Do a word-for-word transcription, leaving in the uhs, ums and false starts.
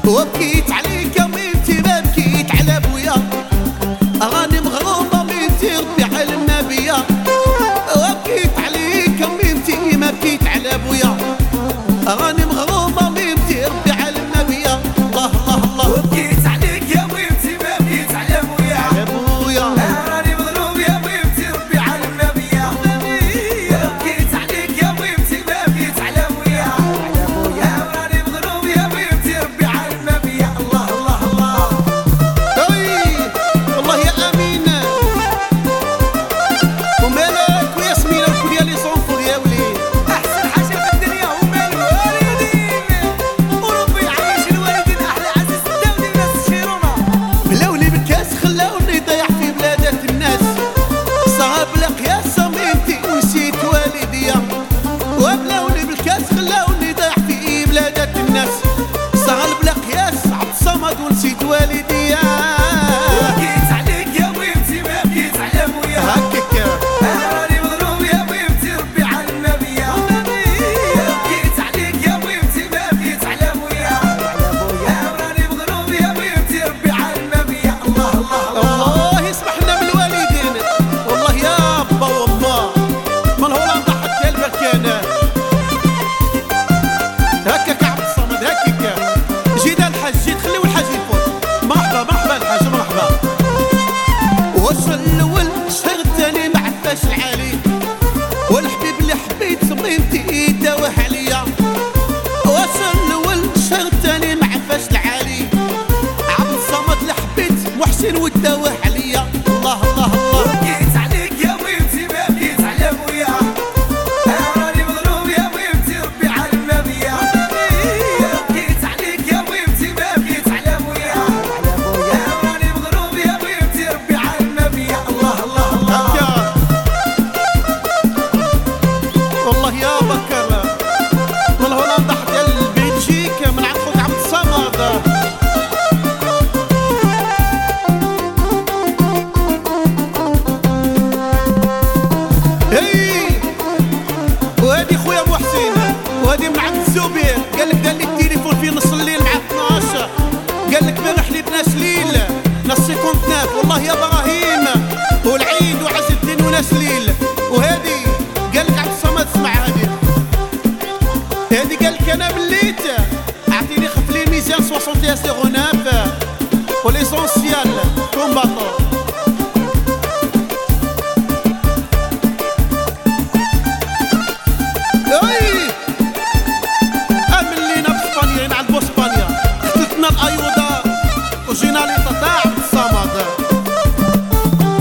وبكيت عليك يا بنتي ما بكيت على بويا، راني مغرومة بنتي ربي على النبية. وبكيت عليك يا بنتي ما بكيت على بويا، راني مغرومة بنتي ربي على النبية. الله الله الله. وبكيت عليك يا بنتي ما بكيت على بويا، على بويا راني مظلوم يا بنتي ربي على النبية. وبكيت عليك يا بنتي ما بكيت على بويا، راني مظلوم يا بنتي ربي على النبية. الله الله الله. اي والله يا امينه ومالك وياسمين الكل يا لي صنفور يا وليد. احسن حاجة في الدنيا هما الوالدين، وربي يعيش الوالدين احلى عزيز الدولي وناس تشيرونا. ملاولي بالكاس خلاوني ضيع في بلادات الناس، صعب القياس بنتي ونسيت والديا. وملاولي بالكاس خلاوني ضيع في بلادات الناس، صعب القياس عبد الصمد ونسيت والديا. وبكيت عليك يا بنتي ما بكيت على بويا، هكاك راني مظلوم يا بنتي ربي على النبية. وبكيت عليك يا بنتي ما بكيت على بويا، راني مظلوم يا بنتي ربي على النبية. الله الله الله. الله يسمح لنا من الوالدين، والله يا با وما من هولندا حتى البركانه. هكاك عبد الصمد هكاك. جينا الحاج جيت خليو الحاج يفوت. مرحبا مرحبا الحاج مرحبا. وصل الاول الشهر الثاني ما عفاش العالي، والحبيب اللي حبيت بنتي داوه عليا. وصل الاول الشهر الثاني ما عفاش العالي، عبد الصمد اللي حبيت محسن وداوه عليا. الله الله الله. وبكيت عليك يا بنتي ما بكيت على بويا، راني مظلوم يا بنتي ربي على النبية. وبكيت عليك يا بنتي ما بكيت على بويا، راني مظلوم يا بنتي ربي على النبية. الله الله الله. هكا والله يا بكر من هولندا حتى البلجيك من عند خوك عبد الصمد. هي وهادي خويا محسن وهادي من عند الزبير. قال لك قال لي التليفون في نص الليل مع اثناش، قال لك بين حليب ناس ليل ناس سيكونتناف. والله يا ابراهيم والعيد وعز الدين وناس ليل. وهادي قال لك عبد الصمد اسمع هادي هادي قال لك انا بليت اعطيني خف لي الميزان واحد وستين صفر تسعة وليسونسيال كومباتون. اي امن لينا باسبانيا نعلبو اسبانيا، قتلتنا الايوضه وجينا لطاطا